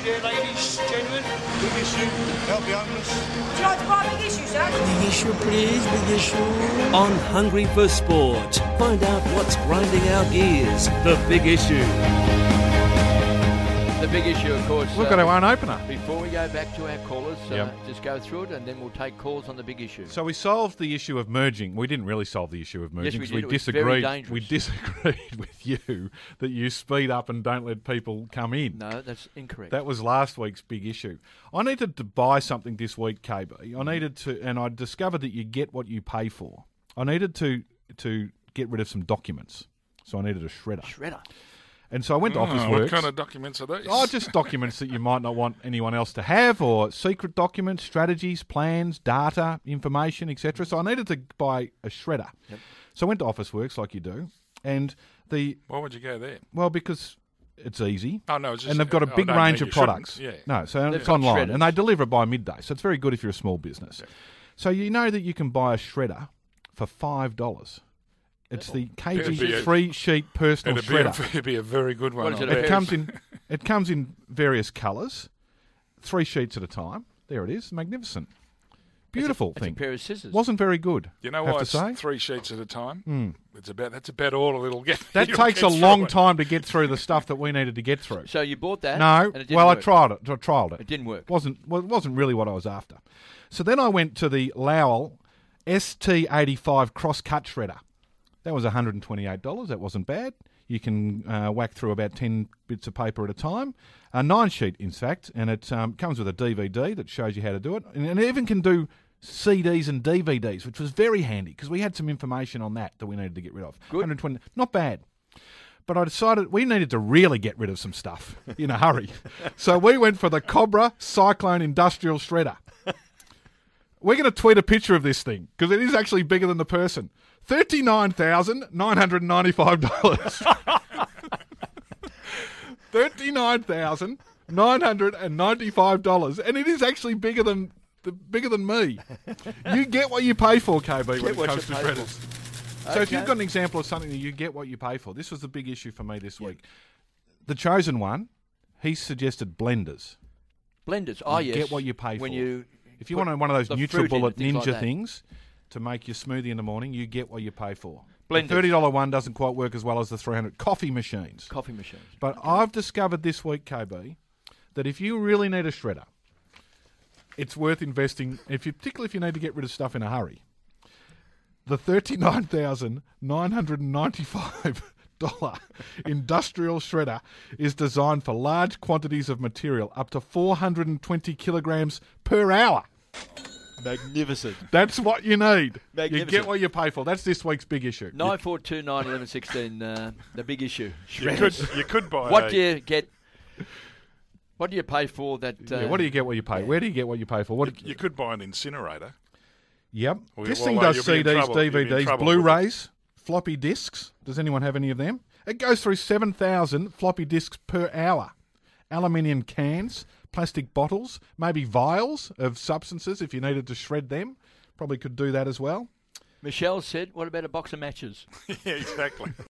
issue there, ladies, gentlemen. Big issue. Help the homeless. Would you like to buy a big issue, sir? Big issue, please, big issue. On Hungry for Sport, find out what's grinding our gears. The Big Issue. The big issue, of course. We've got our own opener. Before we go back to our callers, Yep. just go through it and then we'll take calls on the big issue. So we solved the issue of merging. We didn't really solve the issue of merging Yes, because we did. It was very dangerous. We disagreed with you that you speed up and don't let people come in. No, that's incorrect. That was last week's big issue. I needed to buy something this week, KB. I needed to, and I discovered that you get what you pay for. I needed to get rid of some documents, so I needed a shredder. Shredder. And so I went to Officeworks. What kind of documents are these? Oh, just documents that you might not want anyone else to have, or secret documents, strategies, plans, data, information, etc. So I needed to buy a shredder. Yep. So I went to Officeworks, like you do, and Why would you go there? well, because it's easy. Oh, no, it's just... And they've got a big I don't range mean of you products. shouldn't. Yeah. No, so They've it's got online, shredders. and they deliver by midday. So it's very good if you're a small business. Yeah. So you know that you can buy a shredder for $5. It's the It'd be KG a- 3-sheet personal shredder. It'd be a very good one. What is it, I a bet. pair It comes in various colours, 3 sheets at a time. There it is, magnificent, beautiful It's a thing. pair of scissors. Wasn't very good. You know have why to it's say? 3 sheets at a time? That's about all it'll get. That You'll takes get a through long it. time to get through the stuff that we needed to get through. So you bought that? No, and it didn't well, work. I trialled it. It didn't work. Wasn't really what I was after. So then I went to the Lowell ST85 cross-cut shredder. That was $128. That wasn't bad. You can whack through about 10 bits of paper at a time. A 9-sheet, in fact, and it comes with a DVD that shows you how to do it. And it even can do CDs and DVDs, which was very handy because we had some information on that we needed to get rid of. Good. 120, not bad. But I decided we needed to really get rid of some stuff in a hurry. So we went for the Cobra Cyclone Industrial Shredder. We're going to tweet a picture of this thing because it is actually bigger than the person. $39,995. $39,995, and it is actually bigger than me. You get what you pay for, KB, when it what comes to you pay for. shredders. So if you've got an example of something that you get what you pay for, this was the big issue for me this week. The chosen one, he suggested blenders. Blenders. Oh, yes. Get what you pay when for. You If you want one of those the fruit in, NutriBullet things Ninja like that. things to make your smoothie in the morning, you get what you pay for. Blenders. The $30 one doesn't quite work as well as the $300 coffee machines. Coffee machines. But I've discovered this week, KB, that if you really need a shredder, it's worth investing, particularly if you need to get rid of stuff in a hurry. The $39,995 industrial shredder is designed for large quantities of material, up to 420 kilograms per hour. Magnificent. That's what you need. You Magnificent. get what you pay for. That's this week's big issue. 9429 1116. The big issue. You could buy What do you get? What do you pay for that? What do you get what you pay? Where do you get what you pay for? You could buy an incinerator. Yep. Well, This well, thing well, does you'll be in CDs, trouble. You'll be in DVDs, trouble with Blu-rays, floppy disks. Does anyone have any of them? It goes through 7,000 floppy disks per hour. Aluminium cans, plastic bottles, maybe vials of substances if you needed to shred them. Probably could do that as well. Michelle said, what about a box of matches? Yeah, exactly.